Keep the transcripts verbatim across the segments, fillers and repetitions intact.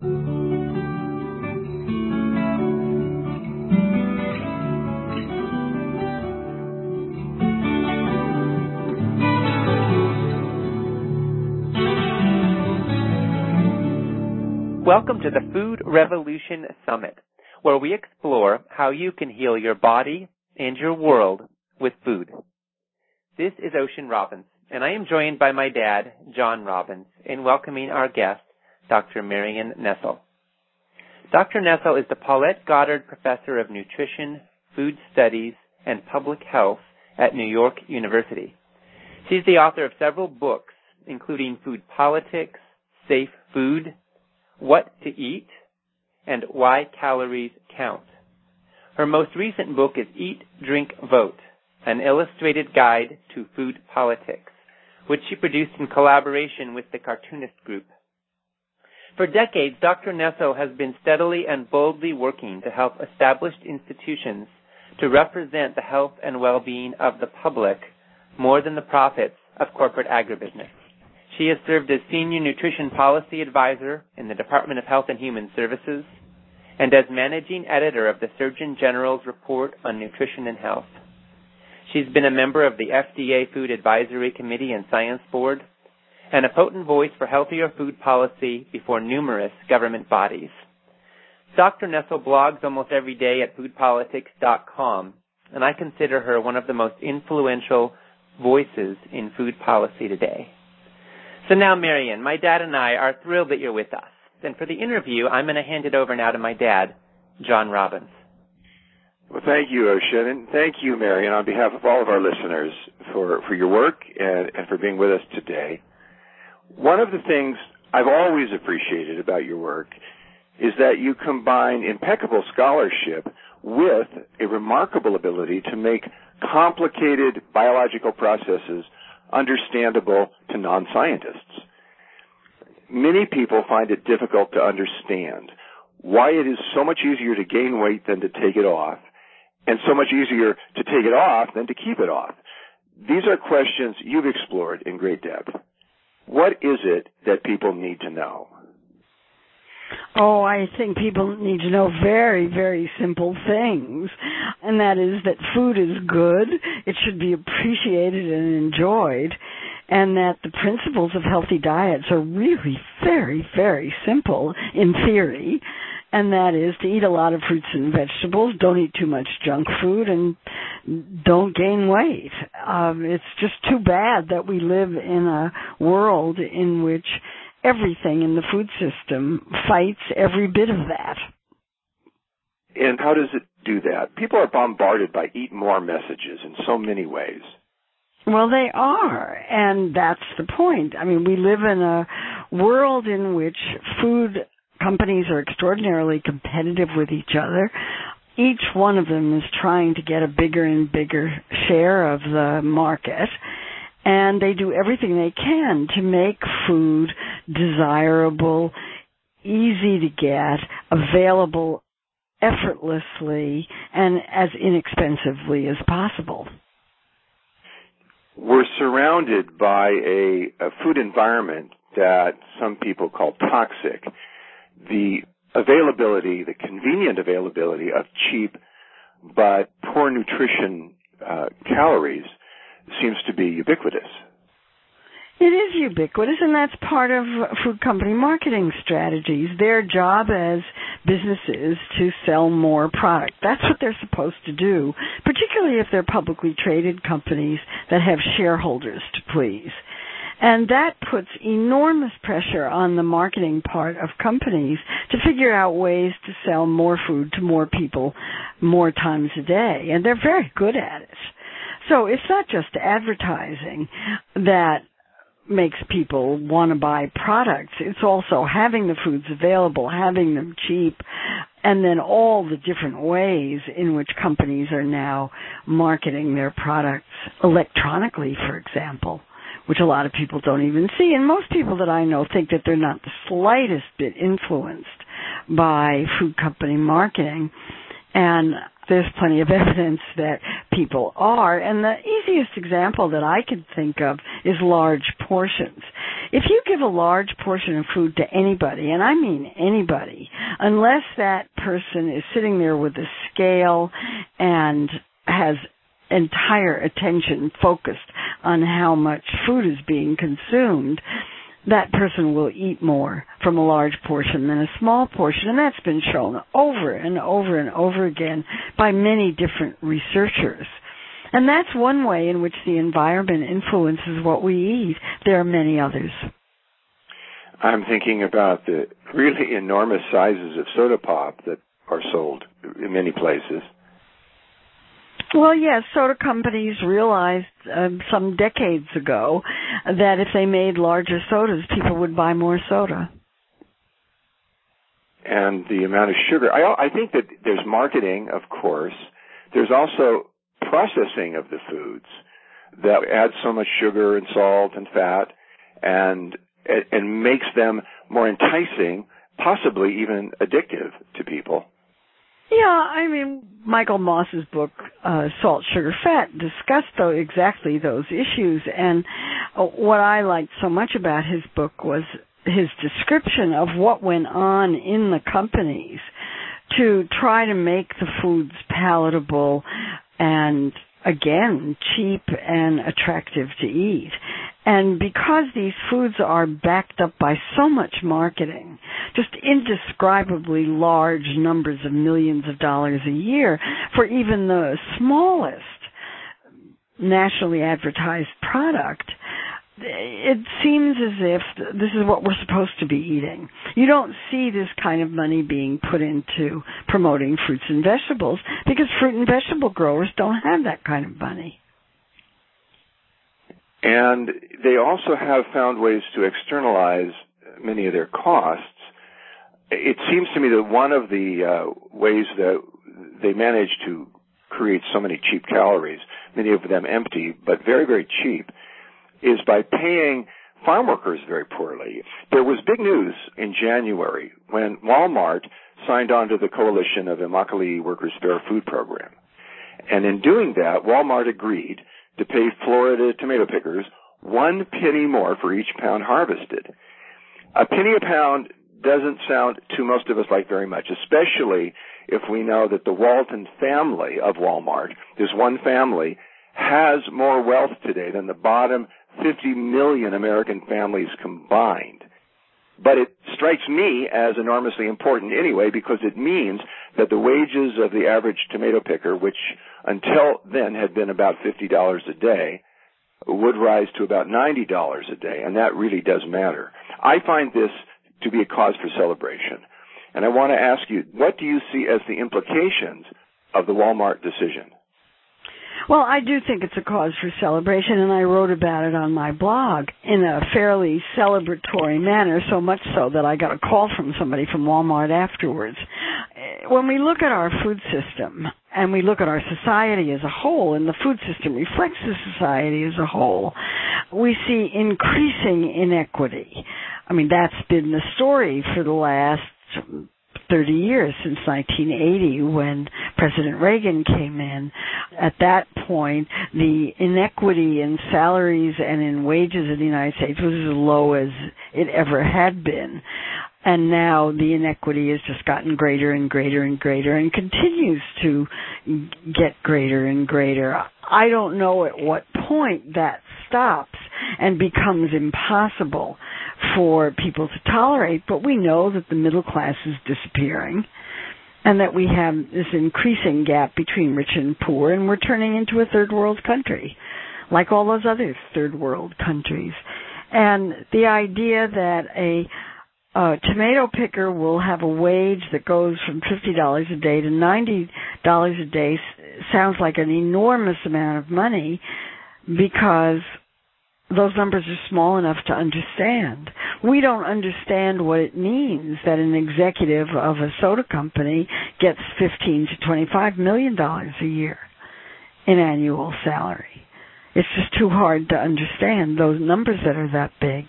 Welcome to the Food Revolution Summit, where we explore how you can heal your body and your world with food. This is Ocean Robbins, and I am joined by my dad, John Robbins, in welcoming our guest, Doctor Marion Nestle. Doctor Nestle is the Paulette Goddard Professor of Nutrition, Food Studies, and Public Health at New York University. She's the author of several books, including Food Politics, Safe Food, What to Eat, and Why Calories Count. Her most recent book is Eat, Drink, Vote, an illustrated guide to food politics, which she produced in collaboration with the Cartoonist Group. For decades, Doctor Nestle has been steadily and boldly working to help established institutions to represent the health and well-being of the public more than the profits of corporate agribusiness. She has served as Senior Nutrition Policy Advisor in the Department of Health and Human Services and as Managing Editor of the Surgeon General's Report on Nutrition and Health. She's been a member of the F D A Food Advisory Committee and Science Board and a potent voice for healthier food policy before numerous government bodies. Doctor Nestle blogs almost every day at food politics dot com, and I consider her one of the most influential voices in food policy today. So now, Marion, my dad and I are thrilled that you're with us. And for the interview, I'm going to hand it over now to my dad, John Robbins. Well, thank you, Ocean, and thank you, Marion, on behalf of all of our listeners for, for your work and, and for being with us today. One of the things I've always appreciated about your work is that you combine impeccable scholarship with a remarkable ability to make complicated biological processes understandable to non-scientists. Many people find it difficult to understand why it is so much easier to gain weight than to take it off, and so much easier to take it off than to keep it off. These are questions you've explored in great depth. What is it that people need to know? Oh, I think people need to know very, very simple things, and that is that food is good, it should be appreciated and enjoyed, and that the principles of healthy diets are really very, very simple in theory, and that is to eat a lot of fruits and vegetables, don't eat too much junk food, and don't gain weight. Um, it's just too bad that we live in a world in which everything in the food system fights every bit of that. And how does it do that? People are bombarded by eat more messages in so many ways. Well, they are, and that's the point. I mean, we live in a world in which food companies are extraordinarily competitive with each other. Each one of them is trying to get a bigger and bigger share of the market, and they do everything they can to make food desirable, easy to get, available effortlessly, and as inexpensively as possible. We're surrounded by a, a food environment that some people call toxic. The availability, the convenient availability of cheap but poor nutrition uh, calories seems to be ubiquitous. It is ubiquitous, and that's part of food company marketing strategies. Their job as businesses to sell more product. That's what they're supposed to do, particularly if they're publicly traded companies that have shareholders to please. And that puts enormous pressure on the marketing part of companies to figure out ways to sell more food to more people more times a day, and they're very good at it. So it's not just advertising that makes people want to buy products. It's also having the foods available, having them cheap, and then all the different ways in which companies are now marketing their products electronically, for example, which a lot of people don't even see. And most people that I know think that they're not the slightest bit influenced by food company marketing. And there's plenty of evidence that people are. And the easiest example that I can think of is large portions. If you give a large portion of food to anybody, and I mean anybody, unless that person is sitting there with a scale and has entire attention focused on how much food is being consumed, that person will eat more from a large portion than a small portion. And that's been shown over and over and over again by many different researchers. And that's one way in which the environment influences what we eat. There are many others. I'm thinking about the really enormous sizes of soda pop that are sold in many places. Well, yes, soda companies realized uh, some decades ago that if they made larger sodas, people would buy more soda. And the amount of sugar. I, I think that there's marketing, of course. There's also processing of the foods that adds so much sugar and salt and fat and and makes them more enticing, possibly even addictive to people. Yeah, I mean, Michael Moss's book, uh, Salt, Sugar, Fat, discussed though exactly those issues. And uh, what I liked so much about his book was his description of what went on in the companies to try to make the foods palatable and, again, cheap and attractive to eat. And because these foods are backed up by so much marketing, just indescribably large numbers of millions of dollars a year for even the smallest nationally advertised product, it seems as if this is what we're supposed to be eating. You don't see this kind of money being put into promoting fruits and vegetables because fruit and vegetable growers don't have that kind of money. And they also have found ways to externalize many of their costs. It seems to me that one of the uh, ways that they manage to create so many cheap calories, many of them empty, but very, very cheap, is by paying farm workers very poorly. There was big news in January when Walmart signed on to the coalition of Immokalee Workers' Fair Food Program. And in doing that, Walmart agreed to pay Florida tomato pickers one penny more for each pound harvested. A penny a pound doesn't sound to most of us like very much, especially if we know that the Walton family of Walmart, this one family, has more wealth today than the bottom fifty million American families combined. But it strikes me as enormously important anyway because it means that the wages of the average tomato picker, which until then had been about fifty dollars a day, would rise to about ninety dollars a day, and that really does matter. I find this to be a cause for celebration. And I want to ask you, what do you see as the implications of the Walmart decision? Well, I do think it's a cause for celebration, and I wrote about it on my blog in a fairly celebratory manner, so much so that I got a call from somebody from Walmart afterwards. When we look at our food system, and we look at our society as a whole, and the food system reflects the society as a whole, we see increasing inequity. I mean, that's been the story for the last thirty years, since nineteen eighty, when President Reagan came in. At that point, the inequity in salaries and in wages in the United States was as low as it ever had been. And now the inequity has just gotten greater and greater and greater and continues to get greater and greater. I don't know at what point that stops and becomes impossible for people to tolerate, but we know that the middle class is disappearing and that we have this increasing gap between rich and poor, and we're turning into a third world country, like all those other third world countries. And the idea that a A tomato picker will have a wage that goes from fifty dollars a day to ninety dollars a day sounds like an enormous amount of money because those numbers are small enough to understand. We don't understand what it means that an executive of a soda company gets fifteen to twenty-five million dollars a year in annual salary. It's just too hard to understand those numbers that are that big.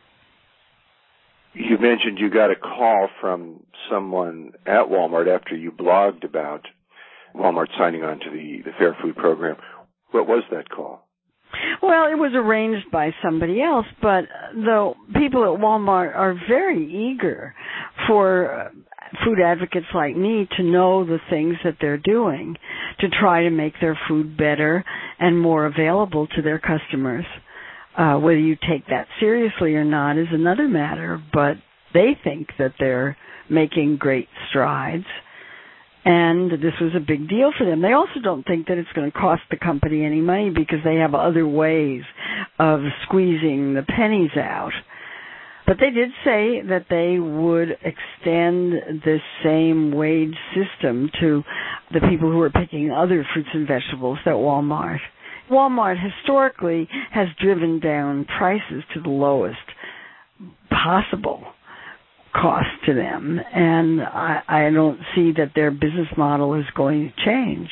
You mentioned you got a call from someone at Walmart after you blogged about Walmart signing on to the, the Fair Food Program. What was that call? Well, it was arranged by somebody else, but the people at Walmart are very eager for food advocates like me to know the things that they're doing to try to make their food better and more available to their customers. Uh, whether you take that seriously or not is another matter, but they think that they're making great strides. And this was a big deal for them. They also don't think that it's going to cost the company any money because they have other ways of squeezing the pennies out. But they did say that they would extend this same wage system to the people who are picking other fruits and vegetables at Walmart. Walmart historically has driven down prices to the lowest possible cost to them, and I, I don't see that their business model is going to change.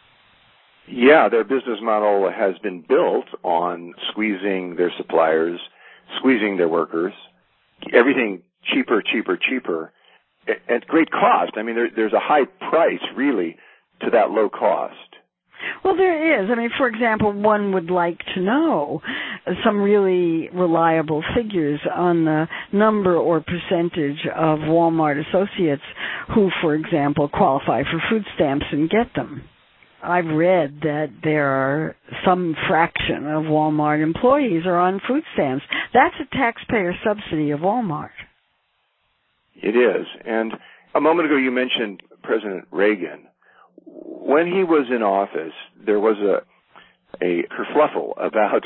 Yeah, their business model has been built on squeezing their suppliers, squeezing their workers, everything cheaper, cheaper, cheaper, at great cost. I mean, there, there's a high price, really, to that low cost. Well, there is. I mean, for example, one would like to know some really reliable figures on the number or percentage of Walmart associates who, for example, qualify for food stamps and get them. I've read that there are some fraction of Walmart employees are on food stamps. That's a taxpayer subsidy of Walmart. It is. And a moment ago you mentioned President Reagan. When he was in office, there was a a kerfluffle about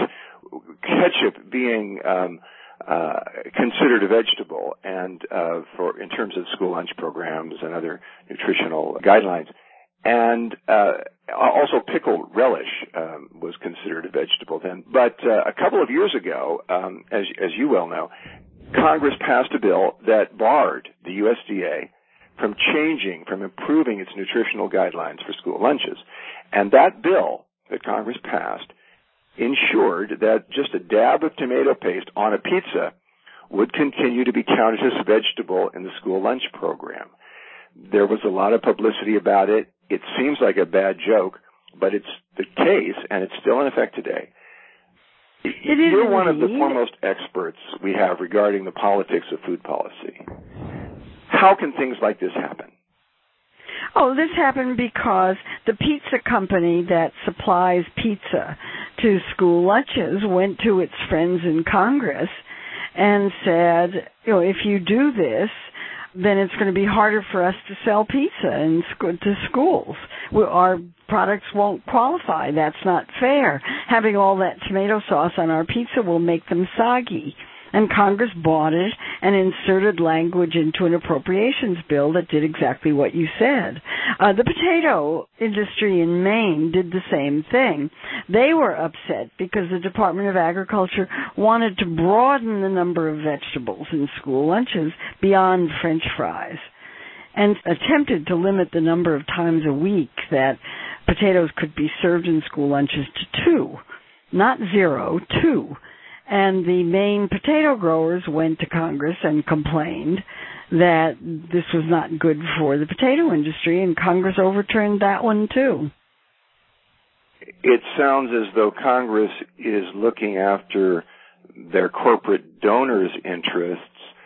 ketchup being um, uh, considered a vegetable, and uh, for in terms of school lunch programs and other nutritional guidelines, and uh, also pickled relish um, was considered a vegetable then. But uh, a couple of years ago, um, as as you well know, Congress passed a bill that barred the U S D A from changing, from improving its nutritional guidelines for school lunches. And that bill that Congress passed ensured that just a dab of tomato paste on a pizza would continue to be counted as a vegetable in the school lunch program. There was a lot of publicity about it. It seems like a bad joke, but it's the case, and it's still in effect today. It is You're one indeed. of the foremost experts we have regarding the politics of food policy. How can things like this happen? Oh, this happened because the pizza company that supplies pizza to school lunches went to its friends in Congress and said, you know, if you do this, then it's going to be harder for us to sell pizza in sc- to schools. We, our products won't qualify. That's not fair. Having all that tomato sauce on our pizza will make them soggy. And Congress bought it and inserted language into an appropriations bill that did exactly what you said. Uh, the potato industry in Maine did the same thing. They were upset because the Department of Agriculture wanted to broaden the number of vegetables in school lunches beyond French fries and attempted to limit the number of times a week that potatoes could be served in school lunches to two, not zero, two. And the Maine potato growers went to Congress and complained that this was not good for the potato industry, and Congress overturned that one too. It sounds as though Congress is looking after their corporate donors' interests,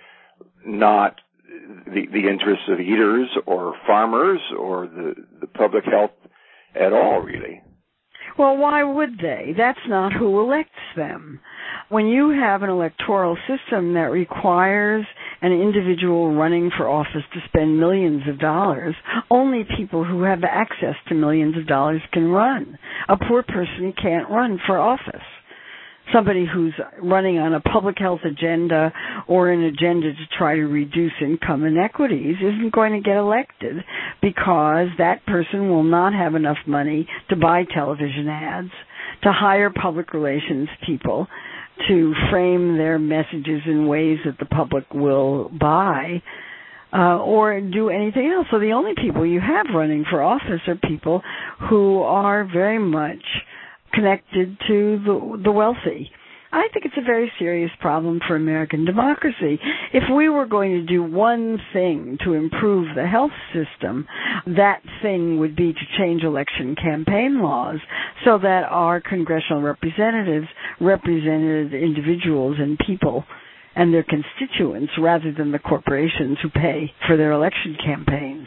not the, the interests of eaters or farmers or the, the public health at all, really. Well, why would they? That's not who elects them. When you have an electoral system that requires an individual running for office to spend millions of dollars, only people who have access to millions of dollars can run. A poor person can't run for office. Somebody who's running on a public health agenda or an agenda to try to reduce income inequities isn't going to get elected because that person will not have enough money to buy television ads, to hire public relations people, to frame their messages in ways that the public will buy, uh, or do anything else. So the only people you have running for office are people who are very much connected to the, the wealthy. I think it's a very serious problem for American democracy. If we were going to do one thing to improve the health system, that thing would be to change election campaign laws so that our congressional representatives represented individuals and people and their constituents rather than the corporations who pay for their election campaigns.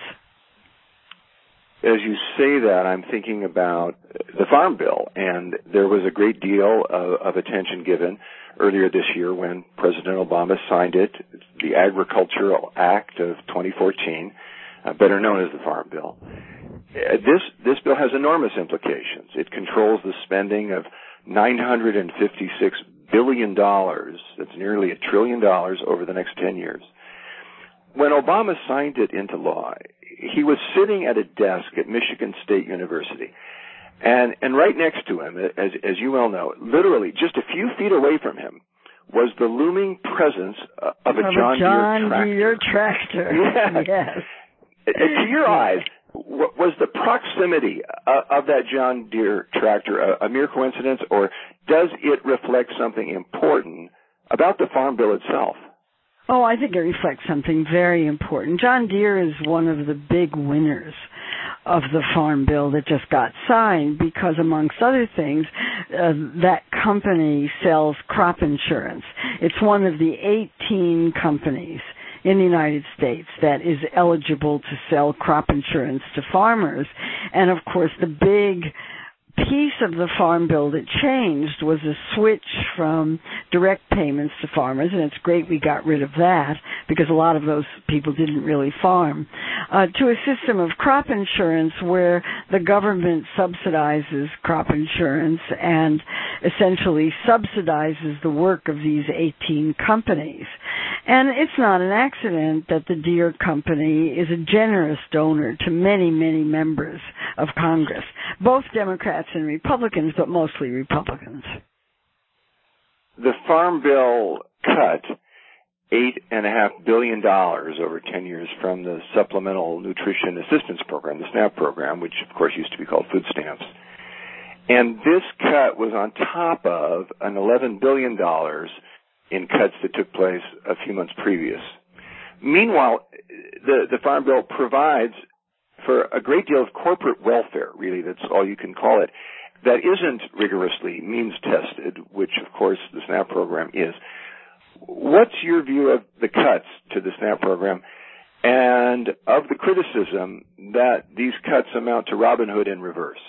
As you say that, I'm thinking about the Farm Bill, and there was a great deal of, of attention given earlier this year when President Obama signed it, the Agricultural Act of twenty fourteen, uh, better known as the Farm Bill. Uh, this this bill has enormous implications. It controls the spending of nine hundred fifty-six billion dollars, that's nearly a trillion dollars over the next ten years. When Obama signed it into law, he was sitting at a desk at Michigan State University. And and right next to him, as as you well know, literally just a few feet away from him, was the looming presence of a of John, a John Deere Deere tractor. tractor. Yes. Yes. To your eyes, was the proximity of that John Deere tractor a, a mere coincidence, or does it reflect something important about the Farm Bill itself? Oh, I think it reflects something very important. John Deere is one of the big winners of the Farm Bill that just got signed because, amongst other things, uh, that company sells crop insurance. It's one of the eighteen companies in the United States that is eligible to sell crop insurance to farmers. And, of course, the big piece of the Farm Bill that changed was a switch from direct payments to farmers, and it's great we got rid of that because a lot of those people didn't really farm, uh, to a system of crop insurance where the government subsidizes crop insurance and essentially subsidizes the work of these eighteen companies. And it's not an accident that the Deere Company is a generous donor to many, many members of Congress, both Democrats and Republicans, but mostly Republicans. The Farm Bill cut eight and a half billion dollars over ten years from the Supplemental Nutrition Assistance Program, the SNAP program, which of course used to be called food stamps. And this cut was on top of an eleven billion dollars in cuts that took place a few months previous. Meanwhile, the, the Farm Bill provides for a great deal of corporate welfare, really, that's all you can call it, that isn't rigorously means-tested, which, of course, the SNAP program is. What's your view of the cuts to the SNAP program and of the criticism that these cuts amount to Robin Hood in reverse?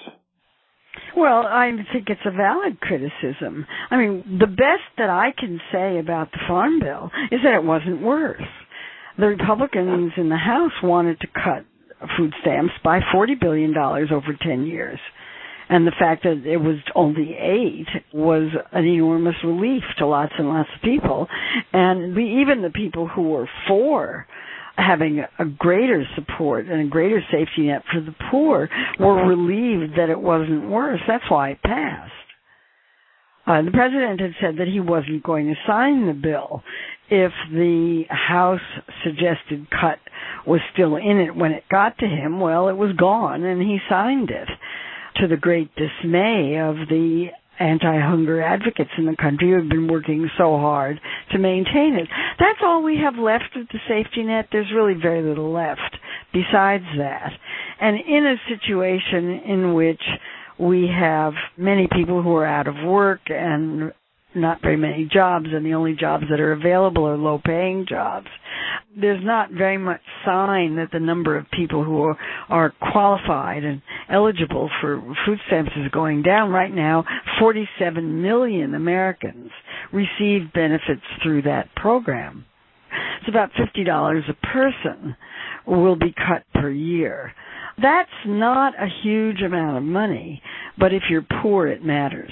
Well, I think it's a valid criticism. I mean, the best that I can say about the Farm Bill is that it wasn't worse. The Republicans in the House wanted to cut food stamps by forty billion dollars over ten years. And the fact that it was only eight was an enormous relief to lots and lots of people. And we, even the people who were for having a greater support and a greater safety net for the poor were relieved that it wasn't worse. That's why it passed. Uh, the president had said that he wasn't going to sign the bill if the House suggested cut was still in it when it got to him. Well, it was gone, and he signed it, to the great dismay of the anti-hunger advocates in the country who have been working so hard to maintain it. That's all we have left of the safety net. There's really very little left besides that. And in a situation in which we have many people who are out of work and not very many jobs, and the only jobs that are available are low-paying jobs, there's not very much sign that the number of people who are, are qualified and eligible for food stamps is going down. Right now, forty-seven million Americans receive benefits through that program. It's about fifty dollars a person will be cut per year. That's not a huge amount of money, but if you're poor, it matters.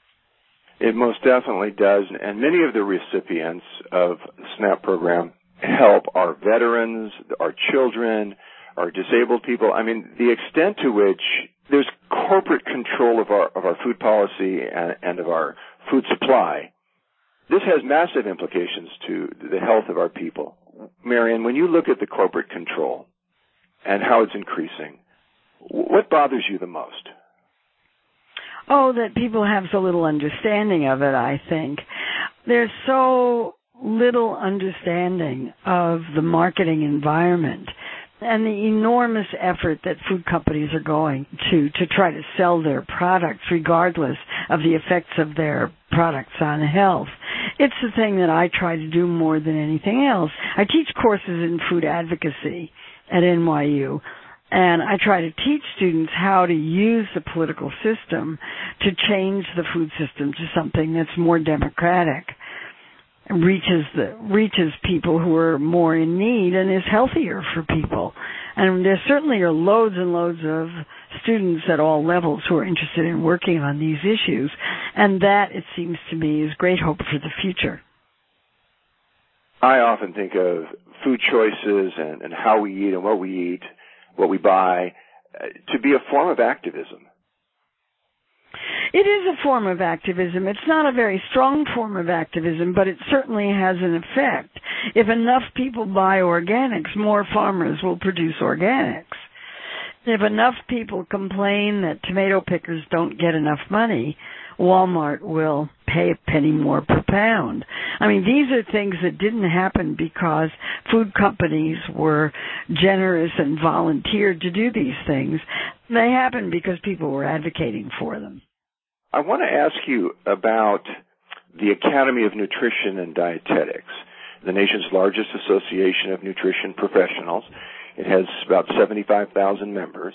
It most definitely does, and many of the recipients of the SNAP program help our veterans, our children, our disabled people. I mean, the extent to which there's corporate control of our of our food policy and, and of our food supply, this has massive implications to the health of our people. Marion, when you look at the corporate control and how it's increasing, what bothers you the most? Oh, that people have so little understanding of it, I think. There's so little understanding of the marketing environment and the enormous effort that food companies are going to to try to sell their products regardless of the effects of their products on health. It's the thing that I try to do more than anything else. I teach courses in food advocacy at N Y U, and I try to teach students how to use the political system to change the food system to something that's more democratic, reaches the reaches people who are more in need, and is healthier for people. And there certainly are loads and loads of students at all levels who are interested in working on these issues, and that, it seems to me, is great hope for the future. I often think of food choices and, and how we eat and what we eat, what we buy, uh, to be a form of activism. It is a form of activism. It's not a very strong form of activism, but it certainly has an effect. If enough people buy organics, more farmers will produce organics. If enough people complain that tomato pickers don't get enough money, Walmart will pay a penny more per pound. I mean, these are things that didn't happen because food companies were generous and volunteered to do these things. They happened because people were advocating for them. I want to ask you about the Academy of Nutrition and Dietetics, the nation's largest association of nutrition professionals. It has about seventy-five thousand members.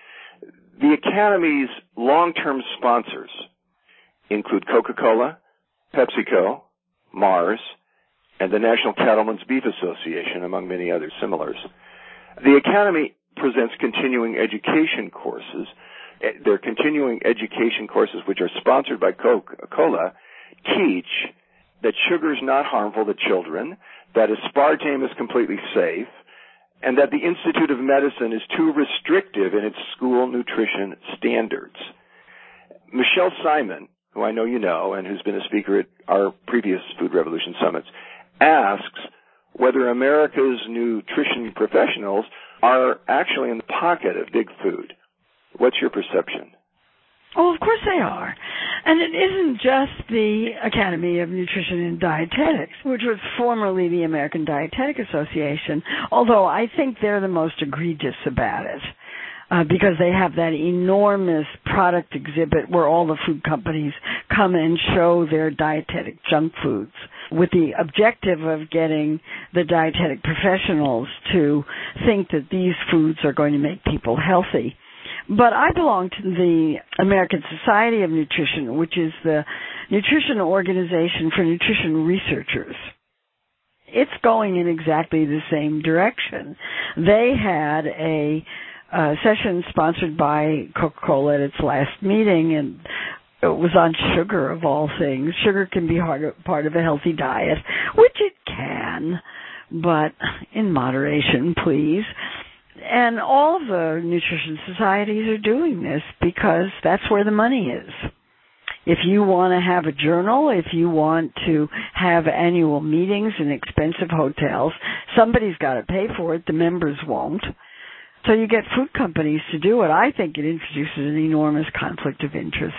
The Academy's long-term sponsors include Coca-Cola, PepsiCo, Mars, and the National Cattlemen's Beef Association, among many other similars. The Academy presents continuing education courses. Their continuing education courses, which are sponsored by Coca-Cola, teach that sugar is not harmful to children, that aspartame is completely safe, and that the Institute of Medicine is too restrictive in its school nutrition standards. Michelle Simon, who I know you know and who's been a speaker at our previous Food Revolution Summits, asks whether America's nutrition professionals are actually in the pocket of big food. What's your perception? Oh, of course they are. And it isn't just the Academy of Nutrition and Dietetics, which was formerly the American Dietetic Association, although I think they're the most egregious about it, uh, because they have that enormous product exhibit where all the food companies come and show their dietetic junk foods with the objective of getting the dietetic professionals to think that these foods are going to make people healthy. But I belong to the American Society of Nutrition, which is the nutrition organization for nutrition researchers. It's going in exactly the same direction. They had a, a session sponsored by Coca-Cola at its last meeting, and it was on sugar, of all things. Sugar can be hard, part of a healthy diet, which it can, but in moderation, please. And all the nutrition societies are doing this because that's where the money is. If you want to have a journal, if you want to have annual meetings in expensive hotels, somebody's got to pay for it. The members won't. So you get food companies to do it. I think it introduces an enormous conflict of interest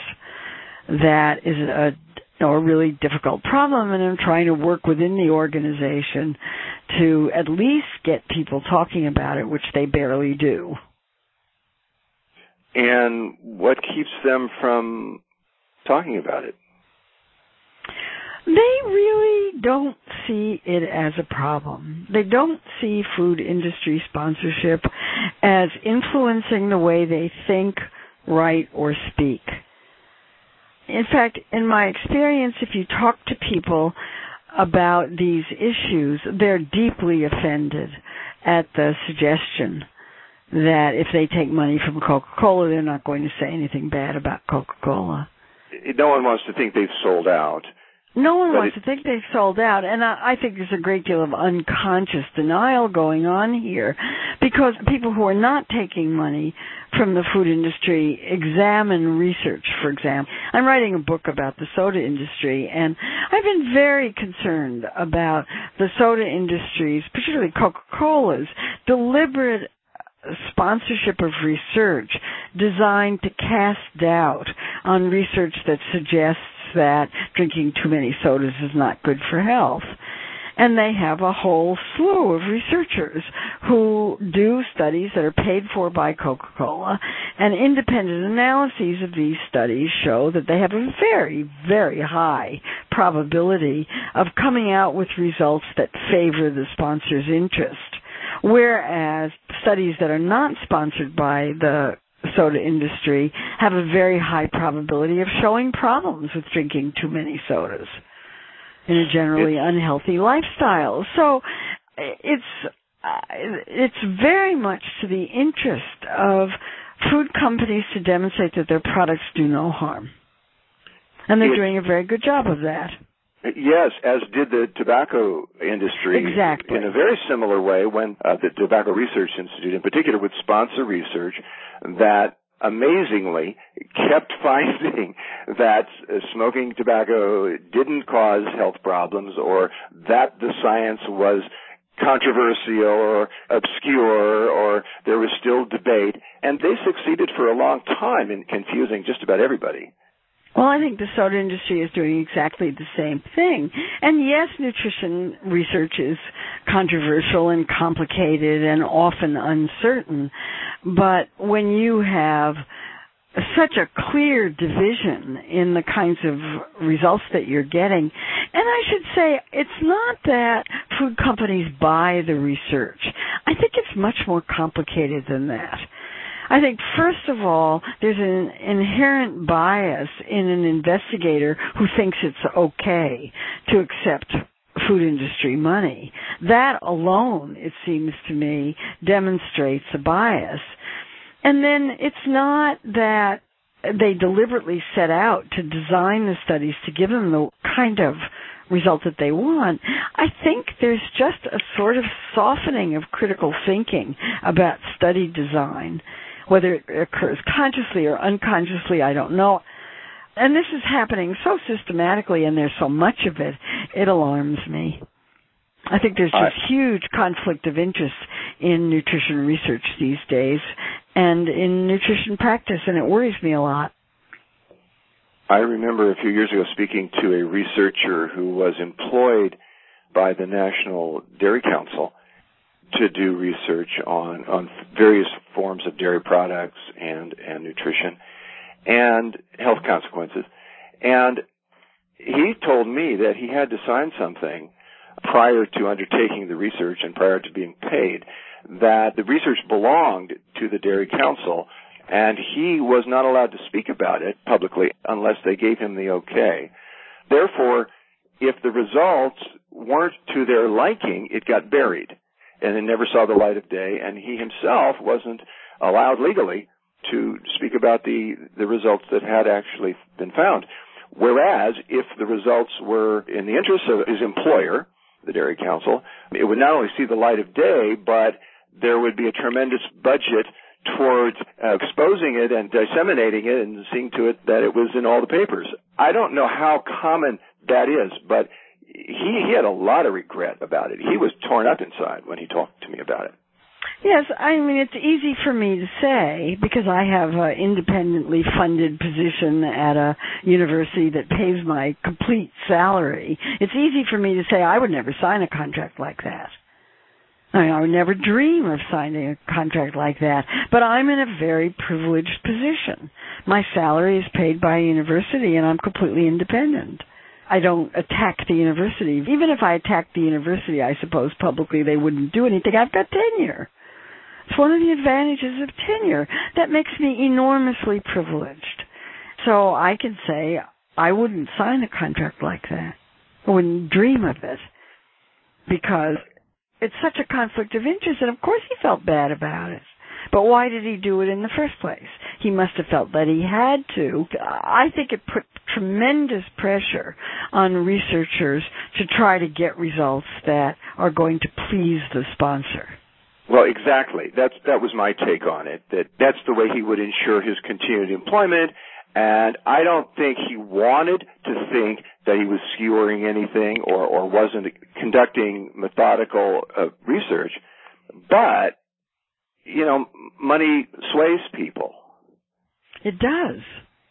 that is a a really difficult problem, and I'm trying to work within the organization to at least get people talking about it, which they barely do. And what keeps them from talking about it? They really don't see it as a problem. They don't see food industry sponsorship as influencing the way they think, write, or speak. In fact, in my experience, if you talk to people about these issues, they're deeply offended at the suggestion that if they take money from Coca-Cola, they're not going to say anything bad about Coca-Cola. No one wants to think they've sold out. No one but wants it, to think they've sold out, and I, I think there's a great deal of unconscious denial going on here because people who are not taking money from the food industry examine research, for example. I'm writing a book about the soda industry, and I've been very concerned about the soda industry's, particularly Coca-Cola's, deliberate sponsorship of research designed to cast doubt on research that suggests that drinking too many sodas is not good for health. And they have a whole slew of researchers who do studies that are paid for by Coca-Cola, and independent analyses of these studies show that they have a very, very high probability of coming out with results that favor the sponsor's interest, whereas studies that are not sponsored by the soda industry have a very high probability of showing problems with drinking too many sodas in a generally unhealthy lifestyle. So it's uh, it's very much to the interest of food companies to demonstrate that their products do no harm. And they're doing a very good job of that. Yes, as did the tobacco industry. Exactly. In a very similar way when uh, the Tobacco Research Institute in particular would sponsor research that amazingly kept finding that uh, smoking tobacco didn't cause health problems, or that the science was controversial or obscure, or there was still debate. And they succeeded for a long time in confusing just about everybody. Well, I think the soda industry is doing exactly the same thing. And yes, nutrition research is controversial and complicated and often uncertain. But when you have such a clear division in the kinds of results that you're getting, and I should say, it's not that food companies buy the research. I think it's much more complicated than that. I think, first of all, there's an inherent bias in an investigator who thinks it's okay to accept food industry money. That alone, it seems to me, demonstrates a bias. And then it's not that they deliberately set out to design the studies to give them the kind of result that they want. I think there's just a sort of softening of critical thinking about study design. Whether it occurs consciously or unconsciously, I don't know. And this is happening so systematically, and there's so much of it, it alarms me. I think there's just huge conflict of interest in nutrition research these days and in nutrition practice, and it worries me a lot. I remember a few years ago speaking to a researcher who was employed by the National Dairy Council to do research on, on various forms of dairy products and, and nutrition and health consequences. And he told me that he had to sign something prior to undertaking the research and prior to being paid, that the research belonged to the Dairy Council, and he was not allowed to speak about it publicly unless they gave him the okay. Therefore, if the results weren't to their liking, it got buried, and it never saw the light of day, and he himself wasn't allowed legally to speak about the, the results that had actually been found. Whereas, if the results were in the interest of his employer, the Dairy Council, it would not only see the light of day, but there would be a tremendous budget towards uh, exposing it and disseminating it and seeing to it that it was in all the papers. I don't know how common that is, but he, he had a lot of regret about it. He was torn up inside when he talked to me about it. Yes, I mean, it's easy for me to say because I have an independently funded position at a university that pays my complete salary. It's easy for me to say I would never sign a contract like that. I mean, I would never dream of signing a contract like that. But I'm in a very privileged position. My salary is paid by a university, and I'm completely independent. I don't attack the university. Even if I attacked the university, I suppose publicly they wouldn't do anything. I've got tenure. It's one of the advantages of tenure. That makes me enormously privileged. So I can say I wouldn't sign a contract like that. I wouldn't dream of it because it's such a conflict of interest, and of course he felt bad about it. But why did he do it in the first place? He must have felt that he had to. I think it put tremendous pressure on researchers to try to get results that are going to please the sponsor. Well, exactly. That's, that was my take on it, that that's the way he would ensure his continued employment, and I don't think he wanted to think that he was skewering anything or, or wasn't conducting methodical uh, research. But, you know, money sways people. It does.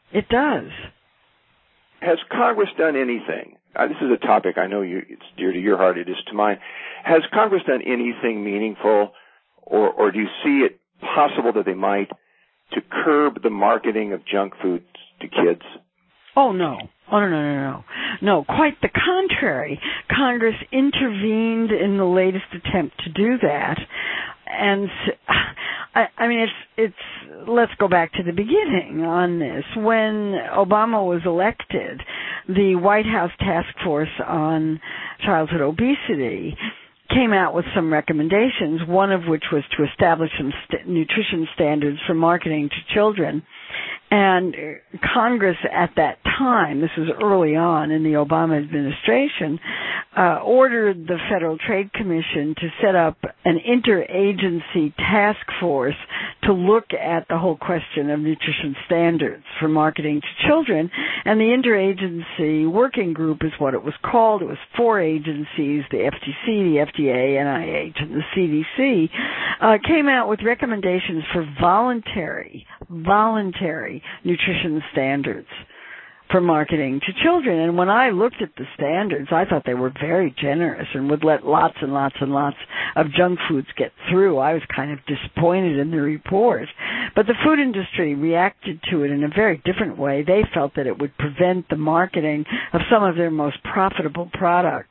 It does. Has Congress done anything? Uh, this is a topic I know you, it's dear to your heart, it is to mine. Has Congress done anything meaningful, or, or do you see it possible that they might, to curb the marketing of junk foods to kids? Oh, no. Oh, no, no, no, no. No, quite the contrary. Congress intervened in the latest attempt to do that. And, I, I mean, it's, it's, let's go back to the beginning on this. When Obama was elected, the White House Task Force on Childhood Obesity came out with some recommendations, one of which was to establish some st- nutrition standards for marketing to children. And Congress at that time, this was early on in the Obama administration, uh, ordered the Federal Trade Commission to set up an interagency task force to look at the whole question of nutrition standards for marketing to children. And the interagency working group is what it was called. It was four agencies, the F T C, the F D A, N I H, and the C D C, uh, came out with recommendations for voluntary, voluntary nutrition standards for marketing to children. And when I looked at the standards, I thought they were very generous and would let lots and lots and lots of junk foods get through. I was kind of disappointed in the report. But the food industry reacted to it in a very different way. They felt that it would prevent the marketing of some of their most profitable products.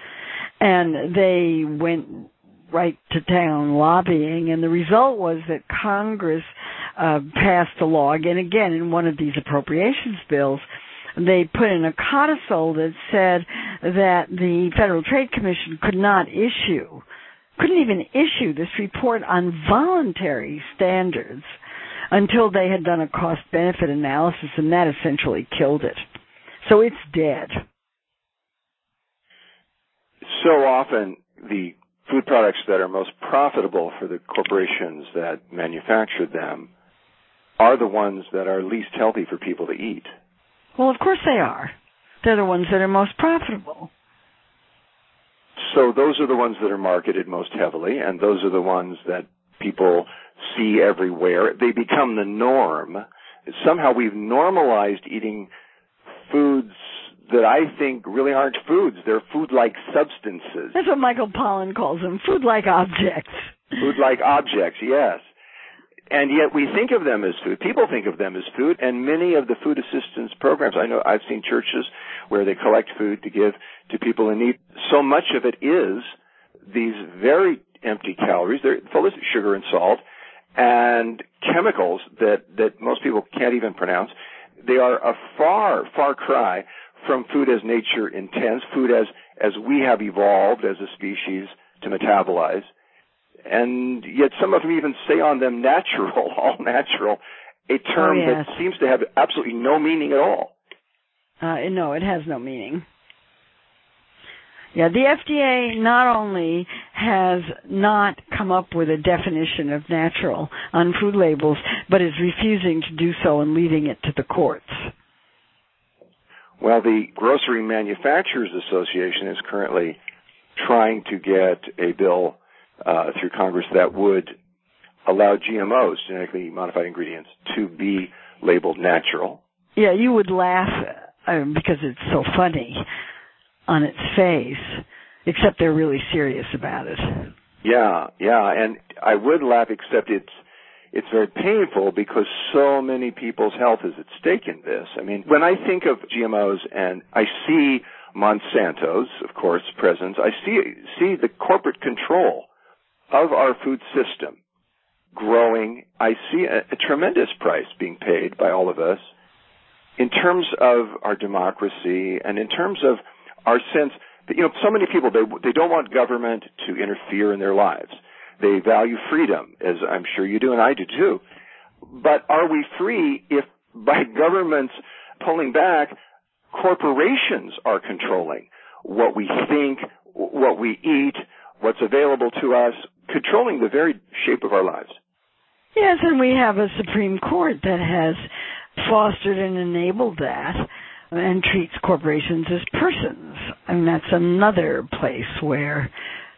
And they went right to town lobbying, and the result was that Congress uh, passed a law, and again, in one of these appropriations bills, they put in a codicil that said that the Federal Trade Commission could not issue, couldn't even issue this report on voluntary standards until they had done a cost-benefit analysis, and that essentially killed it. So it's dead. So often, the food products that are most profitable for the corporations that manufacture them are the ones that are least healthy for people to eat. Well, of course they are. They're the ones that are most profitable. So those are the ones that are marketed most heavily, and those are the ones that people see everywhere. They become the norm. Somehow we've normalized eating foods that I think really aren't foods. They're food-like substances. That's what Michael Pollan calls them, food-like objects. Food-like objects, yes. And yet we think of them as food. People think of them as food, and many of the food assistance programs, I know I've seen churches where they collect food to give to people in need. So much of it is these very empty calories. They're full of sugar and salt and chemicals that, that most people can't even pronounce. They are a far, far cry from food as nature intends, food as, as we have evolved as a species to metabolize. And yet some of them even say on them natural, all natural, a term oh, yes. that seems to have absolutely no meaning at all. Uh, no, it has no meaning. Yeah, the F D A not only has not come up with a definition of natural on food labels, but is refusing to do so and leaving it to the courts. Well, the Grocery Manufacturers Association is currently trying to get a bill uh, through Congress that would allow G M Os, genetically modified ingredients, to be labeled natural. Yeah, you would laugh uh, because it's so funny on its face, except they're really serious about it. Yeah, yeah, and I would laugh, except it's it's very painful because so many people's health is at stake in this. I mean, when I think of G M Os and I see Monsanto's, of course, presence, I see see the corporate control of our food system growing. I see a, a tremendous price being paid by all of us in terms of our democracy and in terms of our sense that, you know, so many people, they, they don't want government to interfere in their lives. They value freedom, as I'm sure you do and I do too. But are we free if by governments pulling back, corporations are controlling what we think, what we eat, what's available to us, controlling the very shape of our lives? Yes, and we have a Supreme Court that has fostered and enabled that and treats corporations as persons. And that's another place where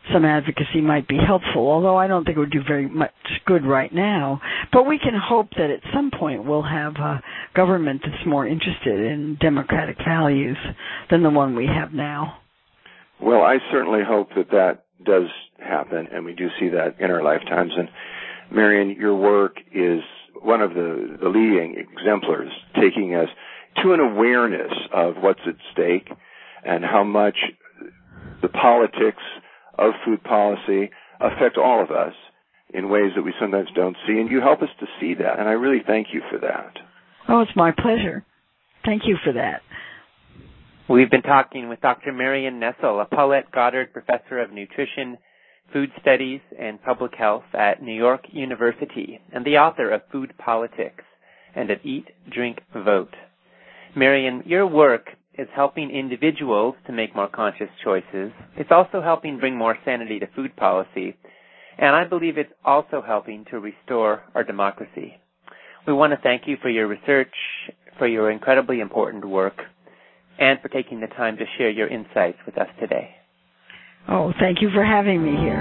some advocacy might be helpful, although I don't think it would do very much good right now. But we can hope that at some point we'll have a government that's more interested in democratic values than the one we have now. Well, I certainly hope that that does happen, and we do see that in our lifetimes. And Marion, your work is one of the, the leading exemplars, taking us to an awareness of what's at stake and how much the politics of food policy affect all of us in ways that we sometimes don't see. And you help us to see that, and I really thank you for that. Oh, it's my pleasure. Thank you for that. We've been talking with Doctor Marion Nestle, a Paulette Goddard Professor of Nutrition, Food Studies, and Public Health at New York University, and the author of Food Politics and of Eat, Drink, Vote. Marion, your work is helping individuals to make more conscious choices. It's also helping bring more sanity to food policy, and I believe it's also helping to restore our democracy. We want to thank you for your research, for your incredibly important work, and for taking the time to share your insights with us today. Oh, thank you for having me here.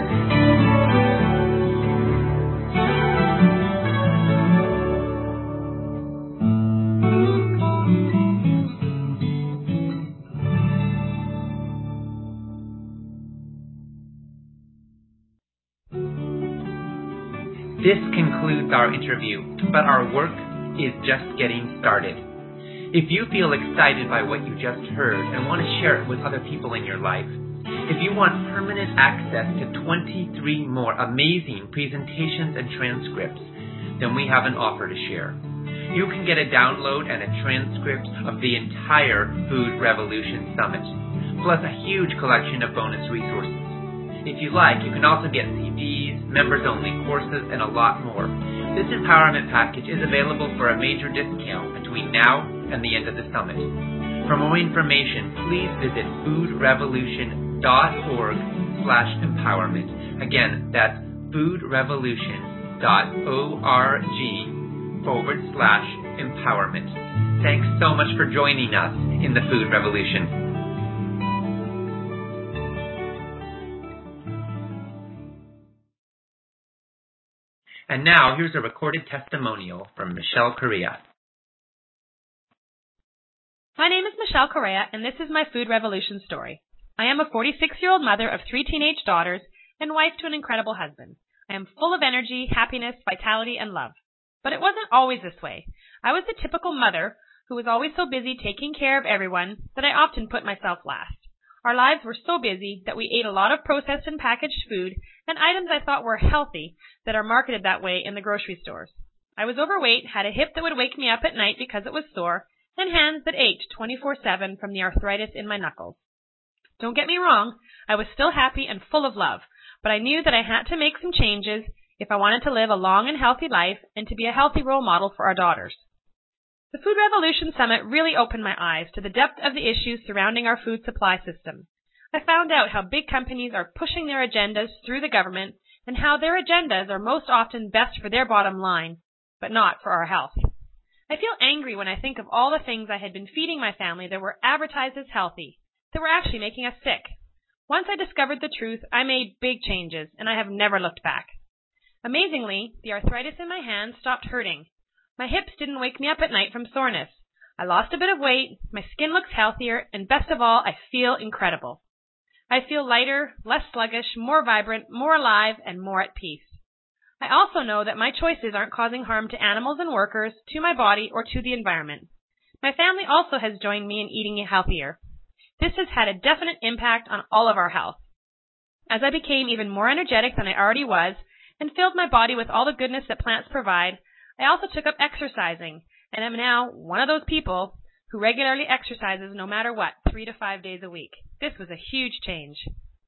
This concludes our interview, but our work is just getting started. If you feel excited by what you just heard and want to share it with other people in your life, if you want permanent access to twenty-three more amazing presentations and transcripts, then we have an offer to share. You can get a download and a transcript of the entire Food Revolution Summit, plus a huge collection of bonus resources. If you like, you can also get C Ds, members-only courses, and a lot more. This empowerment package is available for a major discount between now and the end of the summit. For more information, please visit foodrevolution.org slash empowerment. Again, that's foodrevolution.org forward slash empowerment. Thanks so much for joining us in the Food Revolution. And now, here's a recorded testimonial from Michelle Correa. My name is Michelle Correa, and this is my Food Revolution story. I am a forty-six-year-old mother of three teenage daughters and wife to an incredible husband. I am full of energy, happiness, vitality, and love. But it wasn't always this way. I was the typical mother who was always so busy taking care of everyone that I often put myself last. Our lives were so busy that we ate a lot of processed and packaged food and items I thought were healthy that are marketed that way in the grocery stores. I was overweight, had a hip that would wake me up at night because it was sore, and hands that ached twenty-four seven from the arthritis in my knuckles. Don't get me wrong, I was still happy and full of love, but I knew that I had to make some changes if I wanted to live a long and healthy life and to be a healthy role model for our daughters. The Food Revolution Summit really opened my eyes to the depth of the issues surrounding our food supply system. I found out how big companies are pushing their agendas through the government and how their agendas are most often best for their bottom line, but not for our health. I feel angry when I think of all the things I had been feeding my family that were advertised as healthy, that were actually making us sick. Once I discovered the truth, I made big changes, and I have never looked back. Amazingly, the arthritis in my hands stopped hurting. My hips didn't wake me up at night from soreness. I lost a bit of weight, my skin looks healthier, and best of all, I feel incredible. I feel lighter, less sluggish, more vibrant, more alive, and more at peace. I also know that my choices aren't causing harm to animals and workers, to my body, or to the environment. My family also has joined me in eating healthier. This has had a definite impact on all of our health. As I became even more energetic than I already was, and filled my body with all the goodness that plants provide, I also took up exercising, and am now one of those people who regularly exercises no matter what, three to five days a week. This was a huge change.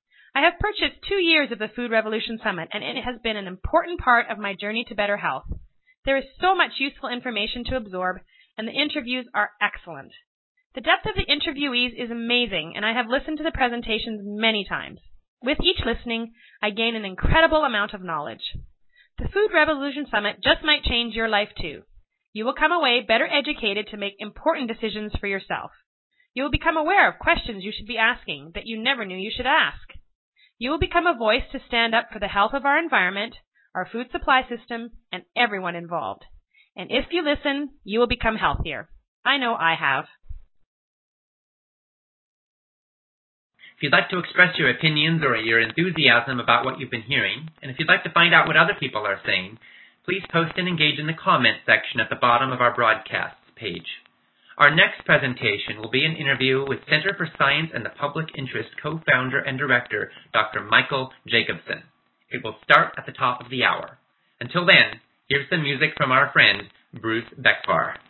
I have purchased two years of the Food Revolution Summit, and it has been an important part of my journey to better health. There is so much useful information to absorb, and the interviews are excellent. The depth of the interviewees is amazing, and I have listened to the presentations many times. With each listening, I gain an incredible amount of knowledge. The Food Revolution Summit just might change your life too. You will come away better educated to make important decisions for yourself. You will become aware of questions you should be asking that you never knew you should ask. You will become a voice to stand up for the health of our environment, our food supply system, and everyone involved. And if you listen, you will become healthier. I know I have. If you'd like to express your opinions or your enthusiasm about what you've been hearing, and if you'd like to find out what other people are saying, please post and engage in the comments section at the bottom of our broadcasts page. Our next presentation will be an interview with Center for Science and the Public Interest co-founder and director, Doctor Michael Jacobson. It will start at the top of the hour. Until then, here's some music from our friend, Bruce Beckvar.